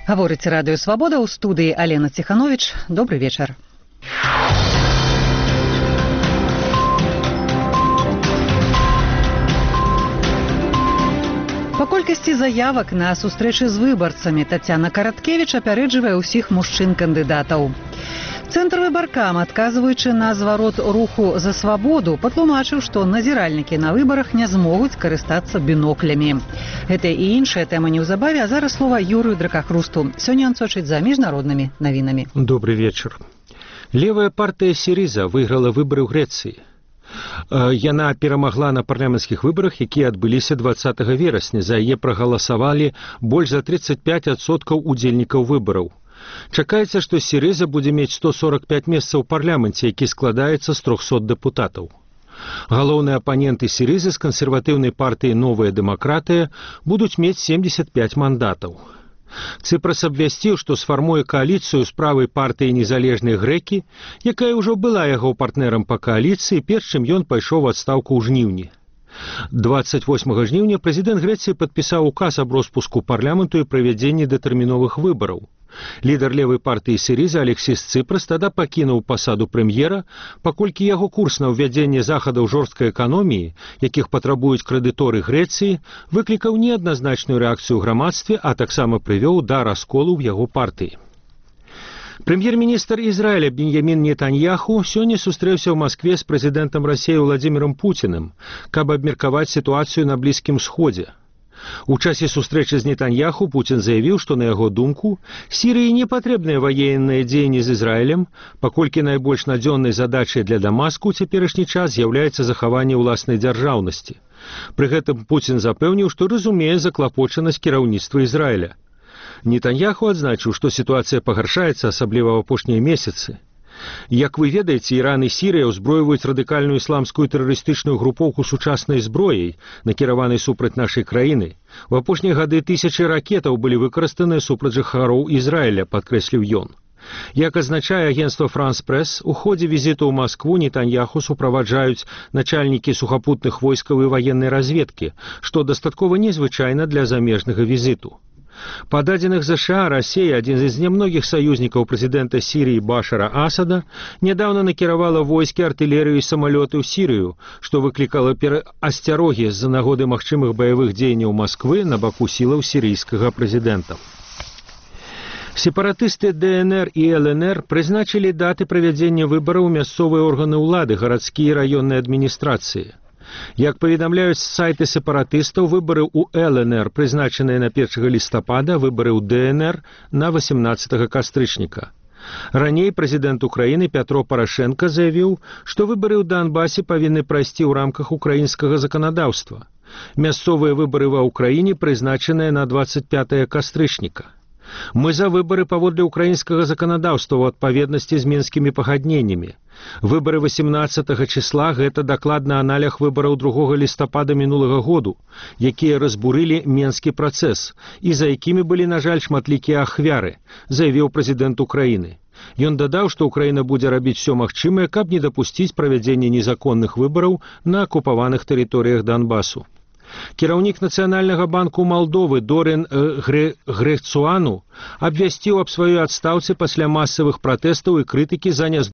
Гаворыць радыё «Свабода», ў студыі Алена Ціхановіч. Добры вечар. Па колькасці заявак на сустрэчы з выбарцамі Тацяна Караткевіч апярэджвае ўсіх мужчын-кандыдатаў. Цэнтр выбаркам, адказваючы на зварот руху за свабоду, патлумачыў, што назіральнікі на выбарах не змогуць карыстацца біноклямі. Гэта і іншая тэма неўзабаве, а зараз слова Юрыю Дракахрусту. Сёння ён сочыць за міжнароднымі навінамі. Добрый вечар. Левая партыя Сірыза выйграла выбары ў Грэцыі. Яна перамагла на парламенцкіх выбарах, якія адбыліся 20 верасня. За яе прагаласавалі больш за 35% удзельнікаў выбараў. Чакаецца, што Сірыза будзе мець 145 месцаў у парламенце, які складаецца з 300 дэпутатаў. Галоўныя апаненты Сірызы з кансерватыўнай партыі «Новая дэмакратыя» будуць мець 75 мандатаў. Цыпрас абвясціў, што сфармуе кааліцыю з правай партыі «Незалежныя грэкі», якая ўжо была яго партнерам па кааліцыі, перш чым ён пайшоў у адстаўку ў жніўні. 28 жніўня прэзідэнт Грэцыі падпісаў указ аб роспуску парламенту і правядзенні датэрміновых выбараў. Лідар левай партыі Сірыза Алексіс Цыпрас тада пакінуў пасаду прэм'ера, паколькі яго курс на ўвядзенне захадаў жорсткай эканоміі, якіх патрабуюць крэдыторы Грэцыі, выклікаў неадназначную рэакцыю ў грамадстве, а таксама прывёў да расколу ў яго партыі. Прэм'ер-міністр Ізраіля Беньямін Нетаньяху сёння сустрэўся ў Маскве з прэзідэнтам Расіі Владзімірам Пуціным, каб абмеркаваць сітуацыю на Блізкім Сходзе. У часе сустрэчы з Нетаньяху Пуцін заявіў, што, на яго думку, Сірыі не патрэбныя ваенныя дзеянні з Ізраілем, паколькі найбольш надзённай задачай для Дамаску ў цяперашні час з'яўляецца захаванне ўласнай дзяржаўнасці. Пры гэтым Пуцін запэўніў, што разумее заклапочанасць кіраўніцтва Ізраіля. Нетаньяху адзначыў, што сітуацыя пагаршаецца, асабліва ў апошнія месяцы. Як вы ведаеце, Іран і Сірыя ўзброюваюць радыкальную ісламскую тэрарыстычную групоўку сучаснай зброяй, накіраванай супраць нашай краіны. У апошнія гады тысячы ракетаў былі выкарыстаныя супраць жыхароў Ізраіля, падкрэсліў ён. Як азначае агенцтва «Франс Прэс», у ходзе візіту ў Маскву Нетаньяху суправаджаюць начальнікі сухапутных войскаў і ваеннай разведкі, што дастаткова незвычайна для замежнага візіту. Па дадзеных ЗША, Расія, адзін з нямногіх саюзнікаў прэзідэнта Сірыі Башара Асада, нядаўна накіравала войскі, артылерыю і самалёты ў Сірыю, што выклікала асцярогі з-за нагоды магчымых баявых дзеянняў Масквы на баку сілаў сірыйскага прэзідэнта. Сепаратысты ДНР і ЛНР прызначылі даты правядзення выбараў у мясцовыя органы ўлады, гарадскія і раённыя адміністрацыі. Як паведамляюць сайты сепаратыстаў, выбары ў ЛНР прызначаныя на 1 лістапада, выбары ў ДНР на 18 кастрычніка. Раней прэзідэнт Украіны Пятро Парашенка заявіў, што выбары ў Донбасе павінны прайсці ў рамках украінскага заканадаўства. Мясцовыя выбары ва ўкраіне прызначаныя на 25 кастрычніка. Мы за выбары паводле украінскага заканадаўства ў адпаведнасці з мінскімі пагадненнямі. Выбары 18 числа – гэта дакладна аналог выбараў 2 лістапада мінулага году, якія разбурылі менскі працэс, і за якімі былі, на жаль, шматлікія ахвяры, заявіў прэзідэнт Украіны. Ён дадаў, што Украіна будзе рабіць усё магчымае, каб не дапусціць правядзення незаконных выбараў на акупаваных тэрыторыях Донбасу. Кіраўнік Нацыянальнага банку Малдовы Дорен Грехцуану абвясціў аб сваёй адстаўцы пасля масавых пратэстаў і крытыкі за